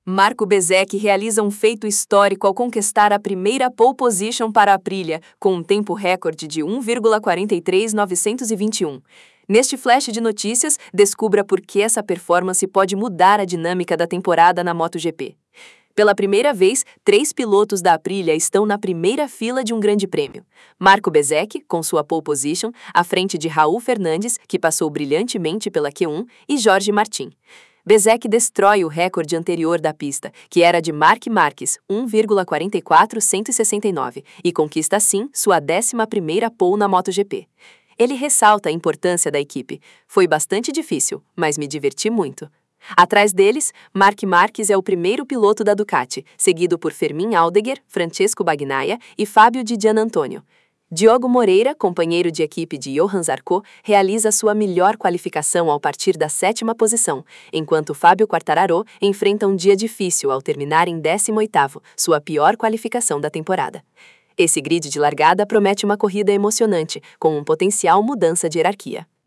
Marco Bezzecchi realiza um feito histórico ao conquistar a primeira pole position para a Aprilia, com um tempo recorde de 1,43921. Neste flash de notícias, descubra por que essa performance pode mudar a dinâmica da temporada na MotoGP. Pela primeira vez, 3 pilotos da Aprilia estão na primeira fila de um grande prêmio. Marco Bezzecchi, com sua pole position, à frente de Raul Fernandes, que passou brilhantemente pela Q1, e Jorge Martin. Bezzecchi destrói o recorde anterior da pista, que era de Marc Marquez, 1,44169, e conquista assim sua 11ª pole na MotoGP. Ele ressalta a importância da equipe. Foi bastante difícil, mas me diverti muito. Atrás deles, Marc Marquez é o primeiro piloto da Ducati, seguido por Fermín Aldegger, Francesco Bagnaia e Fábio Di Giannantonio. Diogo Moreira, companheiro de equipe de Johan Zarco, realiza sua melhor qualificação ao partir da 7ª posição, enquanto Fábio Quartararo enfrenta um dia difícil ao terminar em 18º, sua pior qualificação da temporada. Esse grid de largada promete uma corrida emocionante, com um potencial mudança de hierarquia.